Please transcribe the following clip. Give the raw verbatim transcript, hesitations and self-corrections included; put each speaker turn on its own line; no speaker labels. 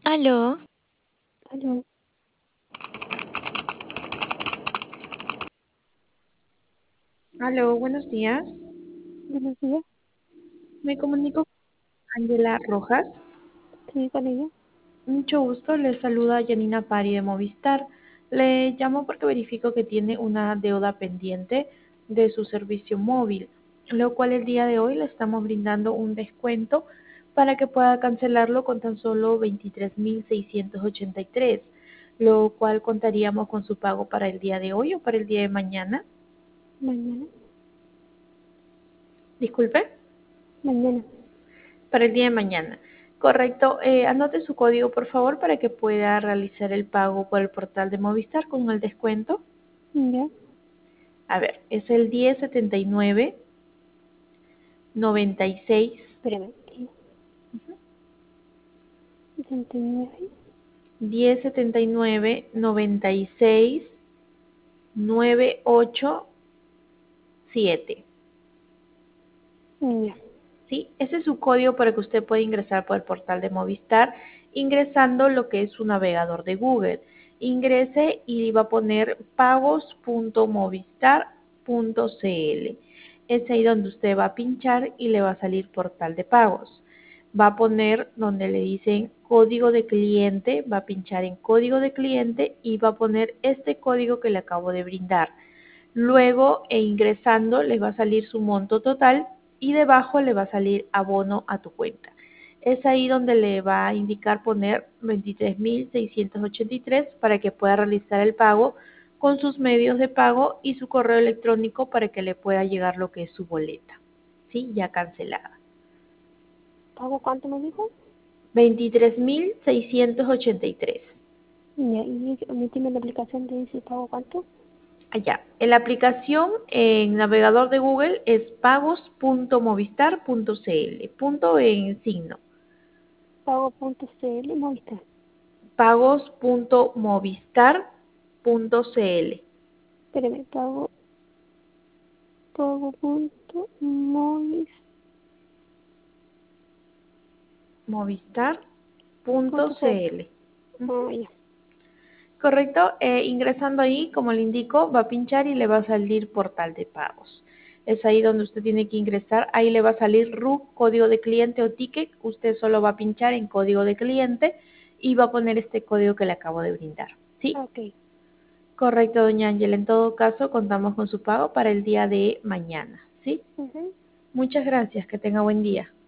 Aló,
Aló,
Aló, buenos días.
buenos días.
Me comunico con Ángela Rojas.
Sí, con ella.
Mucho gusto, les saluda Janina Pari de Movistar. Le llamo porque verifico que tiene una deuda pendiente de su servicio móvil, lo cual el día de hoy le estamos brindando un descuento para que pueda cancelarlo con tan solo veintitrés mil seiscientos ochenta y tres, lo cual contaríamos con su pago para el día de hoy o para el día de mañana.
Mañana.
Disculpe.
Mañana.
Para el día de mañana. Correcto. Eh, anote su código, por favor, para que pueda realizar el pago por el portal de Movistar con el descuento.
Ya.
A ver, es el diez setenta y nueve noventa y seis.
Espérame. sesenta y nueve.
diez setenta y nueve noventa y seis nueve ocho siete.
Ya.
¿Sí? Ese es su código para que usted pueda ingresar por el portal de Movistar, ingresando lo que es su navegador de Google. Ingrese y va a poner pagos punto movistar punto cl. Es ahí donde usted va a pinchar y le va a salir portal de pagos. Va a poner donde le dicen código de cliente, va a pinchar en código de cliente y va a poner este código que le acabo de brindar. Luego, e ingresando, les va a salir su monto total y debajo le va a salir abono a tu cuenta. Es ahí donde le va a indicar poner veintitrés mil seiscientos ochenta y tres para que pueda realizar el pago con sus medios de pago y su correo electrónico para que le pueda llegar lo que es su boleta. ¿Sí? Ya cancelada.
¿Pago cuánto me dijo?
veintitrés mil seiscientos ochenta y tres.
Ya. Y omitime la aplicación de dice pago cuánto.
Allá. En la aplicación, en navegador de Google, es pagos punto movistar punto cl. Punto en signo.
Pago.cl Movistar.
pagos punto movistar punto cl.
Espérame. Pago. Pago.movistar.
movistar punto
Punto cl.
cl.
Ah,
Ujú.
ya.
Correcto. Eh, ingresando ahí, como le indico, va a pinchar y le va a salir portal de pagos. Es ahí donde usted tiene que ingresar. Ahí le va a salir R U C, código de cliente o ticket. Usted solo va a pinchar en código de cliente y va a poner este código que le acabo de brindar. ¿Sí?
Ok.
Correcto, doña Ángela. En todo caso, contamos con su pago para el día de mañana. ¿Sí?
Ujú.
Muchas gracias. Que tenga buen día.